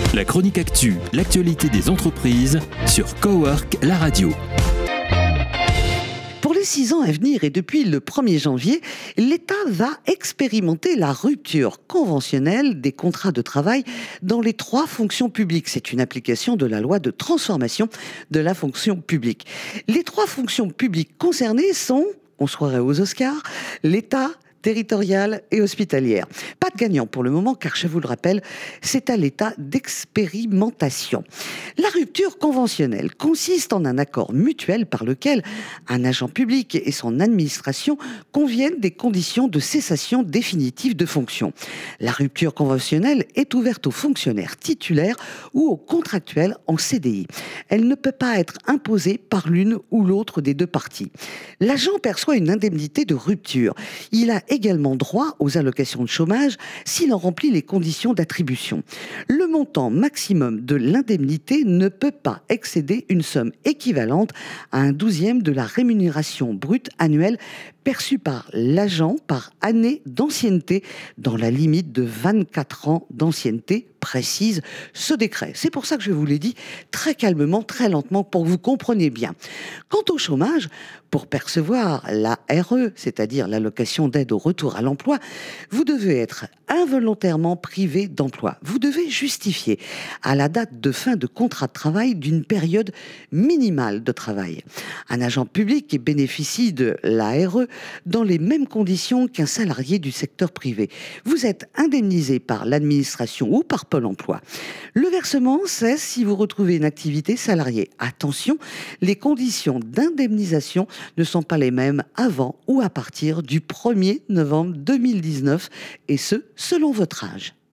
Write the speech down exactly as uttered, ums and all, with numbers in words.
La chronique actu, l'actualité des entreprises sur Cowork, la radio. Pour les six ans à venir et depuis le premier janvier, l'État va expérimenter la rupture conventionnelle des contrats de travail dans les trois fonctions publiques. C'est une application de la loi de transformation de la fonction publique. Les trois fonctions publiques concernées sont, on se croirait aux Oscars, l'État, territoriale et hospitalière. Pas de gagnant pour le moment, car je vous le rappelle, c'est à l'état d'expérimentation. La rupture conventionnelle consiste en un accord mutuel par lequel un agent public et son administration conviennent des conditions de cessation définitive de fonction. La rupture conventionnelle est ouverte aux fonctionnaires titulaires ou aux contractuels en C D I. Elle ne peut pas être imposée par l'une ou l'autre des deux parties. L'agent perçoit une indemnité de rupture. Il a également droit aux allocations de chômage s'il en remplit les conditions d'attribution. Le montant maximum de l'indemnité ne peut pas excéder une somme équivalente à un douzième de la rémunération brute annuelle perçue par l'agent par année d'ancienneté, dans la limite de vingt-quatre ans d'ancienneté, précise ce décret. C'est pour ça que je vous l'ai dit très calmement, très lentement, pour que vous compreniez bien. Quant au chômage, pour percevoir la R E, c'est-à-dire l'allocation d'aide au retour à l'emploi, vous devez être involontairement privé d'emploi. Vous devez justifier à la date de fin de contrat de travail d'une période minimale de travail. Un agent public bénéficie de la R E dans les mêmes conditions qu'un salarié du secteur privé. Vous êtes indemnisé par l'administration ou par Pôle emploi. Le versement cesse si vous retrouvez une activité salariée. Attention, les conditions d'indemnisation ne sont pas les mêmes avant ou à partir du premier novembre deux mille dix-neuf, et ce, selon votre âge.